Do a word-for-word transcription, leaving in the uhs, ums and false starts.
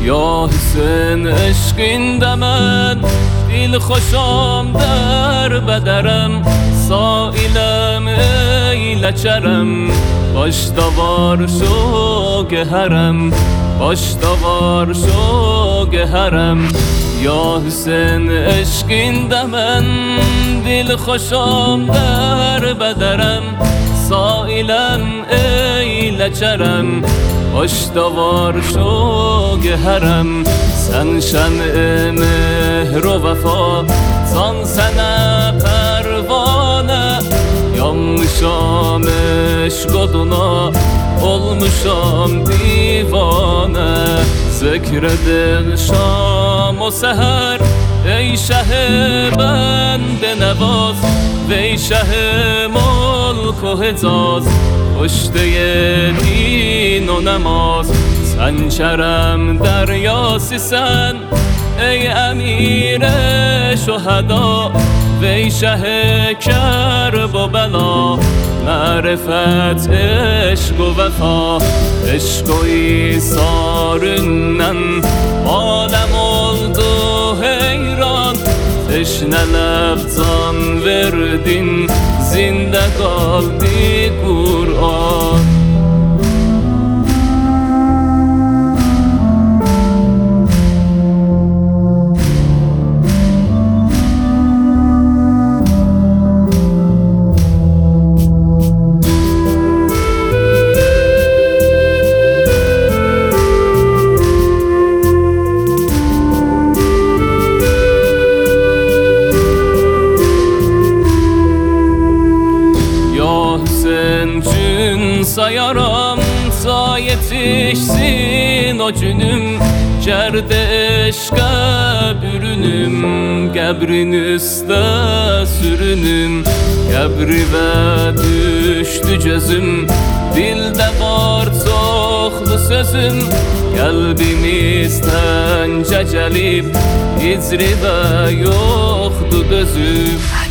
یا حسین عشقinde من دل خوشم در بدرم سائلم ایله چرم باش دوار شو گهرم باش دوار شو گهرم یا حسین عشقinde من دل خوشم در بدرم سائلم ایله چرم باش دوار شو گهرم sen şem'i mehr o vefa san sana pervane yanmışam eşk oduna olmuşam divane zikredin şam o seher ey şeh bende nevaz ve şeh mulk o hicaz پشته دین و نماز سن شرم دریاسی سن ای امیر شهدا وی شه کرب و بلا معرفت عشق و وفا عشق و ایثارından عالم oldu heyran teşne lafzan verdin zinde kaldı Kur'an. Gün sayaram ta yetişsin o günüm Cerde eşke bürünüm Gebrin üstte sürünüm Gebri ve düştü cözüm Dilde var çoxlu sözüm Kalbimizden cecelip Hicri ve yoktu dözüm